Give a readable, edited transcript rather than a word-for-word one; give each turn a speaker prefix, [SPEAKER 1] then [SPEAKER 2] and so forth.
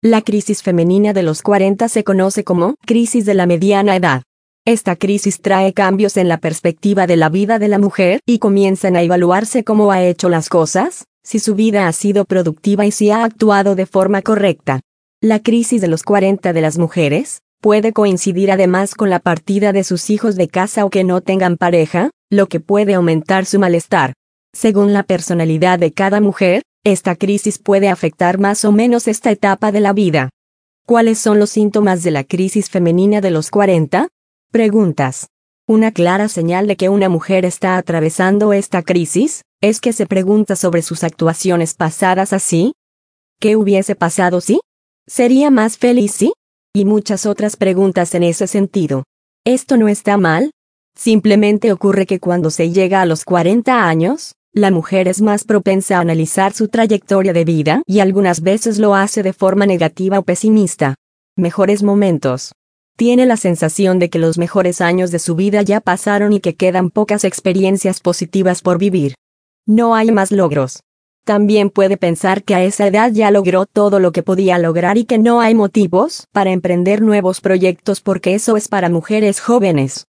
[SPEAKER 1] La crisis femenina de los 40 se conoce como crisis de la mediana edad. Esta crisis trae cambios en la perspectiva de la vida de la mujer y comienzan a evaluarse cómo ha hecho las cosas, si su vida ha sido productiva y si ha actuado de forma correcta. La crisis de los 40 de las mujeres puede coincidir además con la partida de sus hijos de casa o que no tengan pareja, lo que puede aumentar su malestar. Según la personalidad de cada mujer, esta crisis puede afectar más o menos esta etapa de la vida. ¿Cuáles son los síntomas de la crisis femenina de los 40? Preguntas. Una clara señal de que una mujer está atravesando esta crisis es que se pregunta sobre sus actuaciones pasadas así. ¿Qué hubiese pasado si? ¿Sería más feliz si? Y muchas otras preguntas en ese sentido. ¿Esto no está mal? Simplemente ocurre que cuando se llega a los 40 años, la mujer es más propensa a analizar su trayectoria de vida y algunas veces lo hace de forma negativa o pesimista. Mejores momentos. Tiene la sensación de que los mejores años de su vida ya pasaron y que quedan pocas experiencias positivas por vivir. No hay más logros. También puede pensar que a esa edad ya logró todo lo que podía lograr y que no hay motivos para emprender nuevos proyectos porque eso es para mujeres jóvenes.